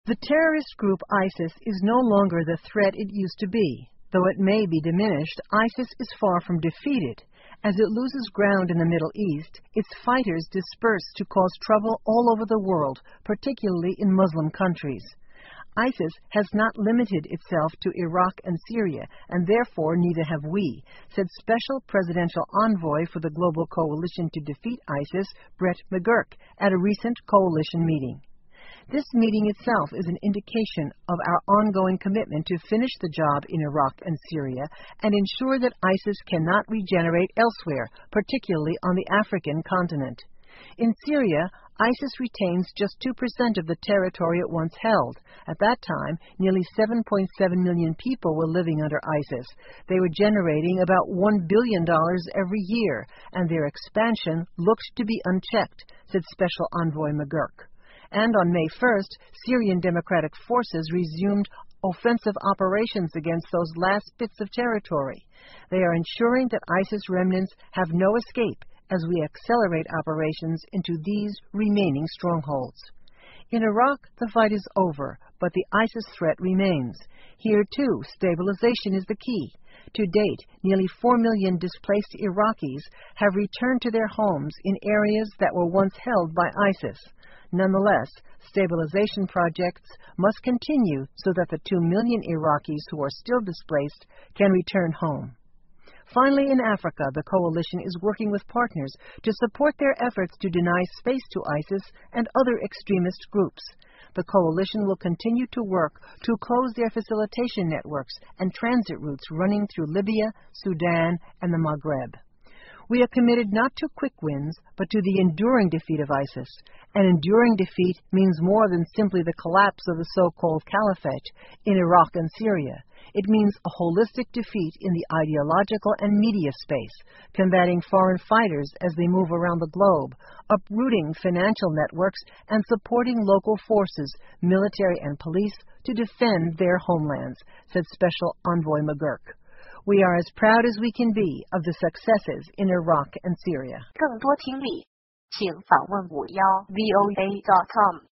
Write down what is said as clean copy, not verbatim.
The terrorist group ISIS is no longer the threat it used to be. Though it may be diminished, ISIS is far from defeated. As it loses ground in the Middle East, its fighters disperse to cause trouble all over the world, particularly in Muslim countries. ISIS has not limited itself to Iraq and Syria, and therefore neither have we, said Special Presidential Envoy for the Global Coalition to Defeat ISIS, Brett McGurk, at a recent coalition meeting. This meeting itself is an indication of our ongoing commitment to finish the job in Iraq and Syria and ensure that ISIS cannot regenerate elsewhere, particularly on the African continent. In Syria, ISIS retains just 2% of the territory it once held. At that time, nearly 7.7 million people were living under ISIS. They were generating about $1 billion every year, and their expansion looked to be unchecked, said Special Envoy McGurk. And on May 1st, Syrian Democratic Forces resumed offensive operations against those last bits of territory. They are ensuring that ISIS remnants have no escape as we accelerate operations into these remaining strongholds. In Iraq, the fight is over, but the ISIS threat remains. Here, too, stabilization is the key. To date, nearly 4 million displaced Iraqis have returned to their homes in areas that were once held by ISIS. Nonetheless, stabilization projects must continue so that the 2 million Iraqis who are still displaced can return home. Finally, in Africa, the coalition is working with partners to support their efforts to deny space to ISIS and other extremist groups. The coalition will continue to work to close their facilitation networks and transit routes running through Libya, Sudan, and the Maghreb. We are committed not to quick wins, but to the enduring defeat of ISIS. An enduring defeat means more than simply the collapse of the so-called caliphate in Iraq and Syria. It means a holistic defeat in the ideological and media space, combating foreign fighters as they move around the globe, uprooting financial networks, and supporting local forces, military and police, to defend their homelands, said Special Envoy McGurk. We are as proud as we can be of the successes in Iraq and Syria. 更多听力，请访问51VOA.com。